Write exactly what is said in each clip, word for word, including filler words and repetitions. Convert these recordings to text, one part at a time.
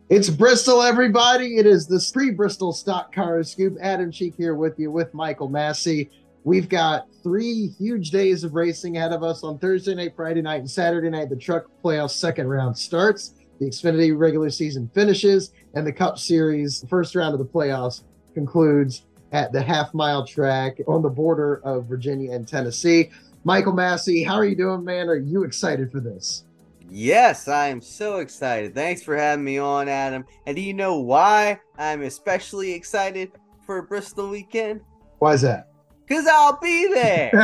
It's Bristol, everybody. It is the pre-Bristol Stock Car Scoop. Adam Cheek here with you with Michael Massey. We've got three huge days of racing ahead of us on Thursday night, Friday night, and Saturday night. The Truck Playoffs second round starts. The Xfinity regular season finishes, and the Cup Series first round of the playoffs concludes at the half mile track on the border of Virginia and Tennessee. Michael Massey, how are you doing, man? Are you excited for this? Yes, I am so excited. Thanks for having me on, Adam. And do you know why I'm especially excited for Bristol weekend? Why is that? Because I'll be there.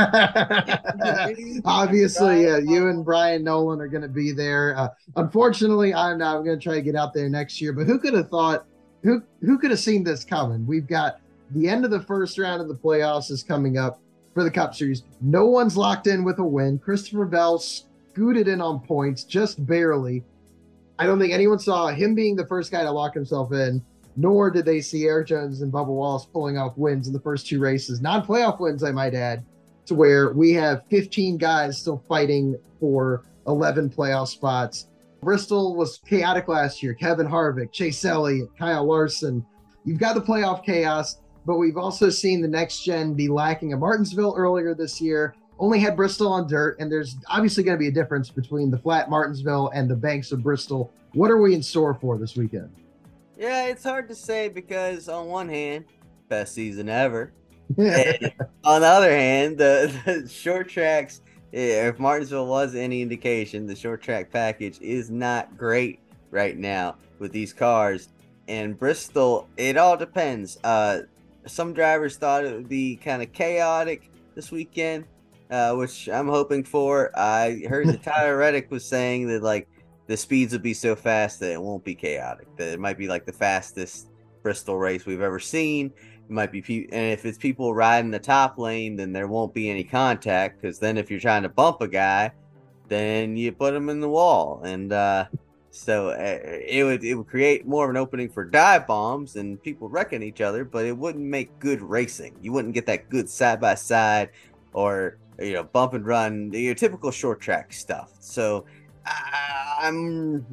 Obviously, Brian uh, you and Brian Nolan are going to be there. Uh, unfortunately, I'm not. I'm going to try to get out there next year. But who could have thought? Who who could have seen this coming? We've got the end of the first round of the playoffs is coming up for the Cup Series. No one's locked in with a win. Christopher Bell scooted in on points just barely. I don't think anyone saw him being the first guy to lock himself in, nor did they see Eric Jones and Bubba Wallace pulling off wins in the first two races, non playoff wins, I might add, to where we have fifteen guys still fighting for eleven playoff spots. Bristol was chaotic last year. Kevin Harvick, Chase Elliott, Kyle Larson. You've got the playoff chaos, but we've also seen the next gen be lacking at Martinsville earlier this year. Only had Bristol on dirt, and there's obviously going to be a difference between the flat Martinsville and the banks of Bristol. What are we in store for this weekend? Yeah, it's hard to say because on one hand, best season ever. And on the other hand, the, the short tracks, yeah, if Martinsville was any indication, the short track package is not great right now with these cars. And Bristol, it all depends. Uh, some drivers thought it would be kind of chaotic this weekend, uh, which I'm hoping for. I heard that Tyler Reddick was saying that like the speeds will be so fast that it won't be chaotic. That it might be like the fastest Bristol race we've ever seen. It might be, pe- and if it's people riding the top lane, then there won't be any contact. Because then, if you're trying to bump a guy, then you put him in the wall, and uh, so uh, it would it would create more of an opening for dive bombs and people wrecking each other. But it wouldn't make good racing. You wouldn't get that good side by side or you know bump and run, your typical short track stuff. So I'm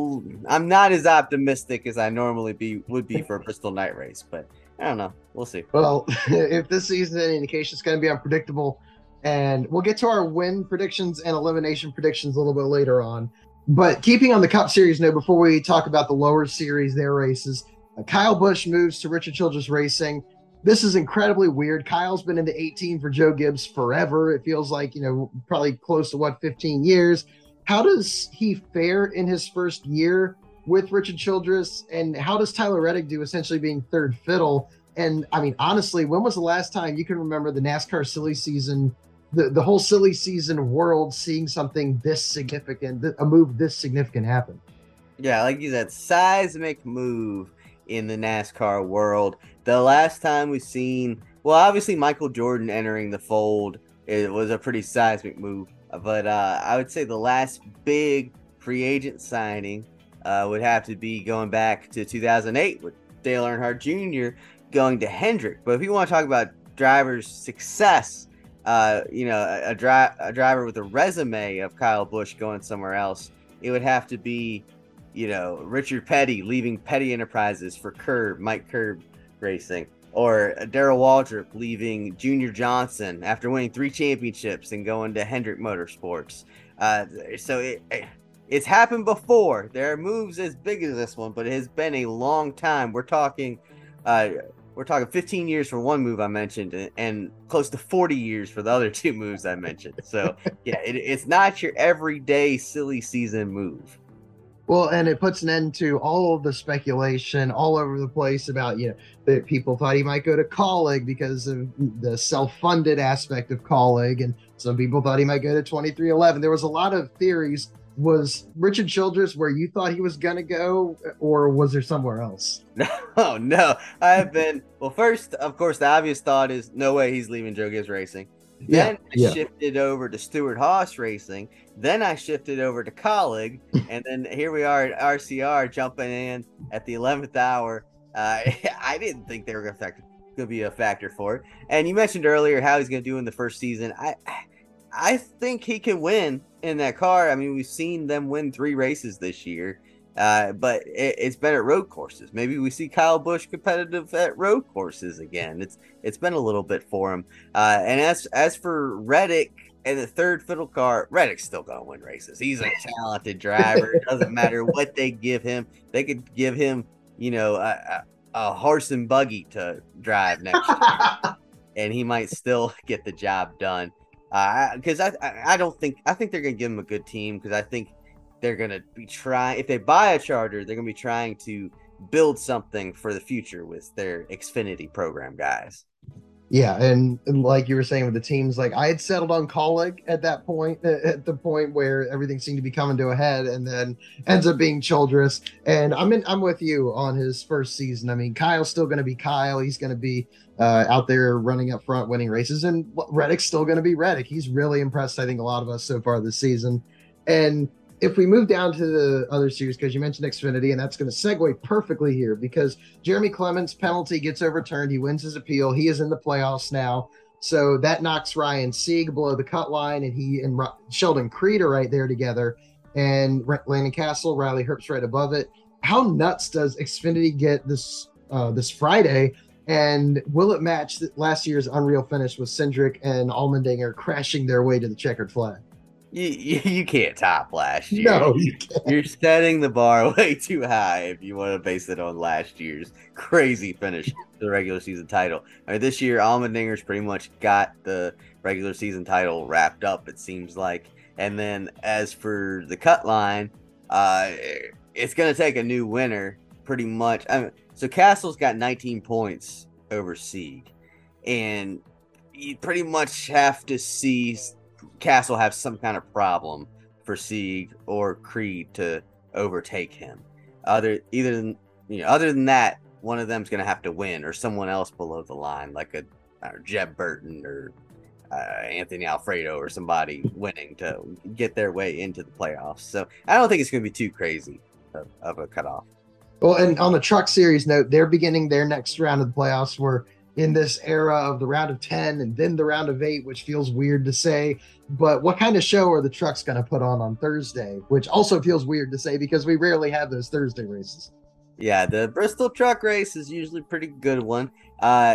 I'm not as optimistic as I normally be would be for a Bristol night race, but I don't know. We'll see. Well, if this season is any indication, it's going to be unpredictable. And we'll get to our win predictions and elimination predictions a little bit later on. But keeping on the Cup Series note, before we talk about the lower series, their races, uh, Kyle Busch moves to Richard Childress Racing. This is incredibly weird. Kyle's been in the eighteen for Joe Gibbs forever. It feels like, you know, probably close to what, fifteen years. How does he fare in his first year with Richard Childress? And how does Tyler Reddick do essentially being third fiddle? And I mean, honestly, when was the last time you can remember the NASCAR silly season, the, the whole silly season world seeing something this significant, a move this significant happen? Yeah, like you said, seismic move in the NASCAR world. The last time we've seen, well, obviously Michael Jordan entering the fold, it was a pretty seismic move. But uh, I would say the last big free agent signing uh, would have to be going back to two thousand eight with Dale Earnhardt Junior going to Hendrick. But if you want to talk about drivers' success, uh, you know, a, a, dri- a driver with a resume of Kyle Busch going somewhere else, it would have to be, you know, Richard Petty leaving Petty Enterprises for Curb, Mike Curb Racing, or Darrell Waltrip leaving Junior Johnson after winning three championships and going to Hendrick Motorsports. Uh, so it, it's happened before. There are moves as big as this one, but it has been a long time. We're talking, uh, we're talking fifteen years for one move I mentioned, and, and close to forty years for the other two moves I mentioned. So yeah, it, it's not your everyday silly season move. Well, and it puts an end to all of the speculation all over the place about, you know, that people thought he might go to Colleague because of the self-funded aspect of Colleague, and some people thought he might go to twenty-three eleven. There was a lot of theories. Was Richard Childress where you thought he was going to go, or was there somewhere else? No, no. I've been, well, first, of course, the obvious thought is no way he's leaving Joe Gibbs Racing. Yeah, Then I yeah. shifted over to Stewart Haas Racing. Then I shifted over to Colleague. And then here we are at R C R jumping in at the eleventh hour. Uh, I didn't think they were going to be a factor for it. And you mentioned earlier how he's going to do in the first season. I, I think he can win in that car. I mean, we've seen them win three races this year. Uh, but it, it's been at road courses. Maybe we see Kyle Busch competitive at road courses again. It's it's been a little bit for him. Uh, and as as for Reddick and the third fiddle car, Reddick's still gonna win races. He's a talented driver. It doesn't matter what they give him. They could give him, you know, a, a, a horse and buggy to drive next year, and he might still get the job done. Because uh, I, I I don't think I think they're gonna give him a good team, because I think they're going to be trying, if they buy a charter, they're going to be trying to build something for the future with their Xfinity program guys. Yeah, and, and like you were saying with the teams, like I had settled on Kaulig at that point, at the point where everything seemed to be coming to a head, and then ends up being Childress. And I'm in, I'm with you on his first season. I mean, Kyle's still going to be Kyle. He's going to be uh, out there running up front, winning races, and Reddick's still going to be Reddick. He's really impressed, I think, a lot of us so far this season. And if we move down to the other series, because you mentioned Xfinity, and that's going to segue perfectly here, because Jeremy Clements' penalty gets overturned. He wins his appeal. He is in the playoffs now. So that knocks Ryan Sieg below the cut line, and he and R- Sheldon Creed are right there together. And R- Landon Castle, Riley Herbst right above it. How nuts does Xfinity get this uh, this Friday? And will it match last year's unreal finish with Cindric and Allmendinger crashing their way to the checkered flag? You, you, you can't top last year. No, you can't. You're setting the bar way too high if you want to base it on last year's crazy finish to the regular season title. I mean, this year, Allmendinger's pretty much got the regular season title wrapped up, it seems like. And then as for the cut line, uh, it's going to take a new winner pretty much. I mean, so Castle's got nineteen points over Sieg. And you pretty much have to see Castle have some kind of problem for Sieg or Creed to overtake him. Other either than you know, other than that, one of them's going to have to win, or someone else below the line, like a or Jeb Burton or uh, Anthony Alfredo or somebody winning to get their way into the playoffs. So I don't think it's going to be too crazy of, of a cutoff. Well, and on the Truck Series note, they're beginning their next round of the playoffs. We're in this era of the round of ten and then the round of eight, which feels weird to say. But what kind of show are the trucks going to put on on Thursday, which also feels weird to say because we rarely have those Thursday races. Yeah, the Bristol truck race is usually a pretty good one. Uh,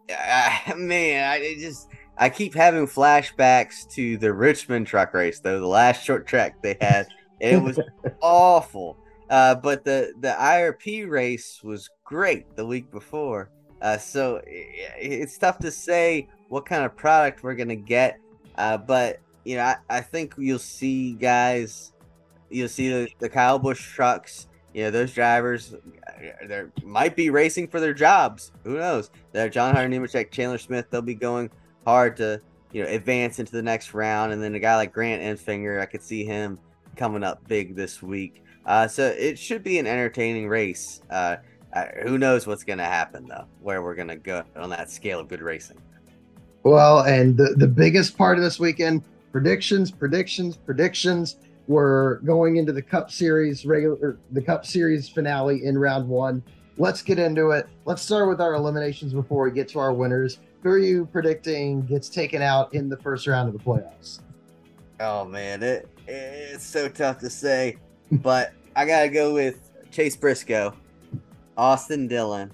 I, man, I just I keep having flashbacks to the Richmond truck race, though, the last short track they had. It was awful. Uh, but the, the I R P race was great the week before. Uh, so it's tough to say what kind of product we're going to get. Uh, but, you know, I, I think you'll see guys, you'll see the, the Kyle Busch trucks, you know, those drivers, they might be racing for their jobs. Who knows? They're John Hunter Nemechek, Chandler Smith, they'll be going hard to, you know, advance into the next round. And then a guy like Grant Enfinger, I could see him coming up big this week. Uh, so it should be an entertaining race. Uh, Uh, who knows what's going to happen, though, where we're going to go on that scale of good racing. Well, and the, the biggest part of this weekend, predictions, predictions, predictions. We're going into the Cup Series regular, the Cup Series finale in round one. Let's get into it. Let's start with our eliminations before we get to our winners. Who are you predicting gets taken out in the first round of the playoffs? Oh, man, it it's so tough to say, but I got to go with Chase Briscoe, Austin Dillon,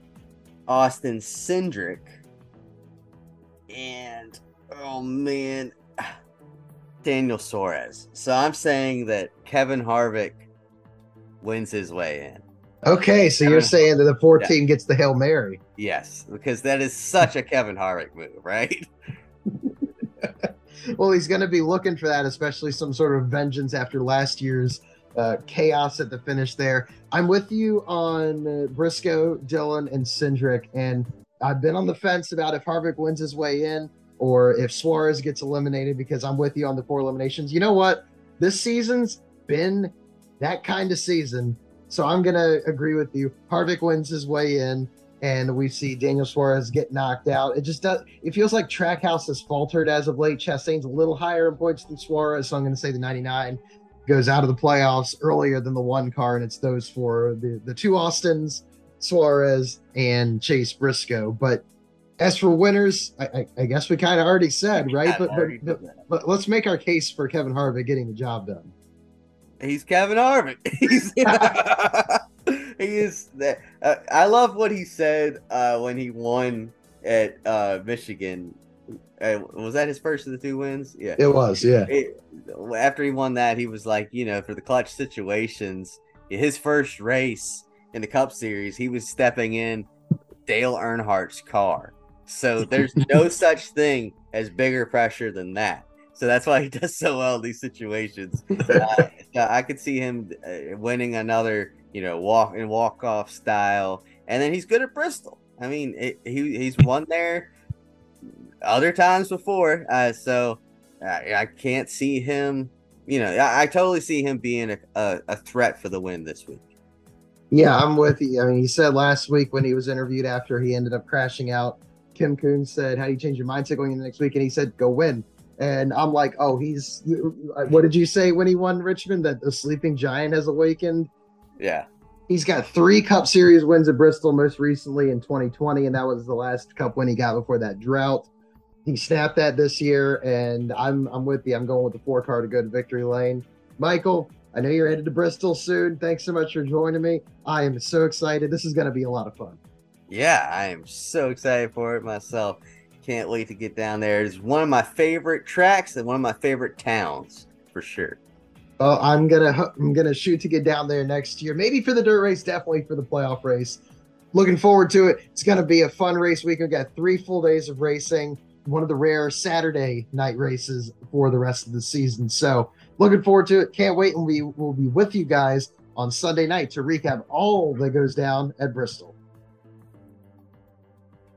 Austin Cindric, and, oh, man, Daniel Suarez. So I'm saying that Kevin Harvick wins his way in. Okay, so Kevin you're saying that the fourteen yeah. gets the Hail Mary. Yes, because that is such a Kevin Harvick move, right? Well, he's going to be looking for that, especially some sort of vengeance after last year's uh, chaos at the finish there. I'm with you on uh, Briscoe, Dillon, and Cindric, and I've been on the fence about if Harvick wins his way in or if Suarez gets eliminated, because I'm with you on the four eliminations. You know what? This season's been that kind of season, so I'm going to agree with you. Harvick wins his way in, and we see Daniel Suarez get knocked out. It just does. It feels like Trackhouse has faltered as of late. Chastain's a little higher in points than Suarez, so I'm going to say the ninety-nine goes out of the playoffs earlier than the one car, and it's those four, the, the two Austins, Suarez, and Chase Briscoe. But as for winners, I, I, I guess we kind of already said, right? But, but, but, but let's make our case for Kevin Harvick getting the job done. He's Kevin Harvick. He's he is that. Uh, I love what he said uh, when he won at uh, Michigan. Uh, was that his first of the two wins? Yeah, it was. Yeah. It, after he won that, he was like, you know, for the clutch situations, his first race in the Cup Series, he was stepping in Dale Earnhardt's car. So there's no such thing as bigger pressure than that. So that's why he does so well in these situations. Uh, I could see him uh, winning another, you know, walk and walk off style, and then he's good at Bristol. I mean, it, he he's won there other times before, uh, so I, I can't see him. You know, I, I totally see him being a, a, a threat for the win this week. Yeah, I'm with you. I mean, he said last week when he was interviewed after he ended up crashing out, Kim Coon said, "How do you change your mindset going into next week?" And he said, "Go win." And I'm like, oh, he's, what did you say when he won Richmond? That the sleeping giant has awakened? Yeah. He's got three Cup Series wins at Bristol, most recently in twenty twenty, and that was the last Cup win he got before that drought. He snapped that this year, and I'm I'm with you. I'm going with the four car to go to victory lane. Michael, I know you're headed to Bristol soon. Thanks so much for joining me. I am so excited. This is going to be a lot of fun. Yeah, I am so excited for it myself. Can't wait to get down there. It's one of my favorite tracks and one of my favorite towns for sure. Oh, I'm gonna I'm gonna shoot to get down there next year. Maybe for the dirt race, definitely for the playoff race. Looking forward to it. It's gonna be a fun race week. We've got three full days of racing. One of the rare Saturday night races for the rest of the season. So looking forward to it. Can't wait, and we will be with you guys on Sunday night to recap all that goes down at Bristol.